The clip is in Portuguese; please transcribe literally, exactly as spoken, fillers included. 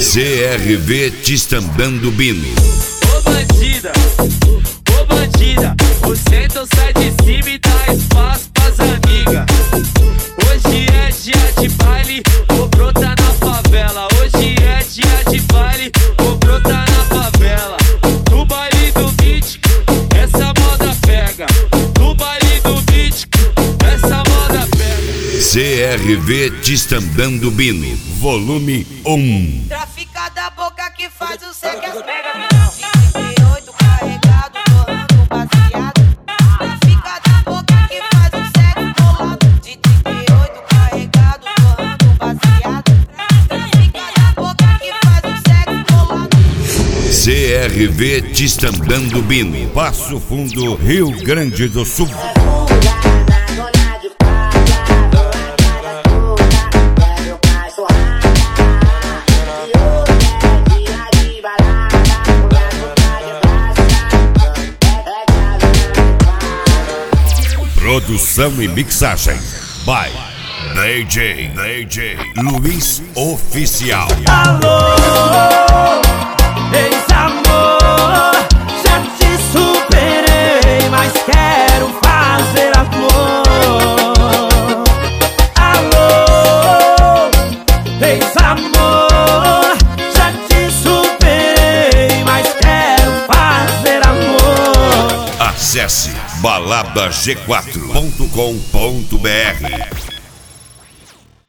C R V te estambando bino. Ô bandida, ô bandida, o centro sai de cima e dá espaço pras amigas. Hoje é dia de baile, vou brotar na favela. Hoje é dia de baile, vou brotar na favela. No baile do beat, essa moda pega. No baile do beat, essa moda pega. C R V te estambando bino, volume um. Trafica da boca que faz o cê que pega não. trinta e oito carregado, torrando baseado. Trafica da boca que faz o sexo bolado. De trinta e oito carregado, torrando baseado. Trafica da boca que faz o sexo bolado. C R V te estambando bino, Passo Fundo, Rio Grande do Sul. Produção e mixagem by D J, D J Luiz Oficial. Alô, ex-amor, já te superei, mas quero fazer amor. Alô, ex-amor, já te superei, mas quero fazer amor. Acesse balada g quatro ponto com ponto br.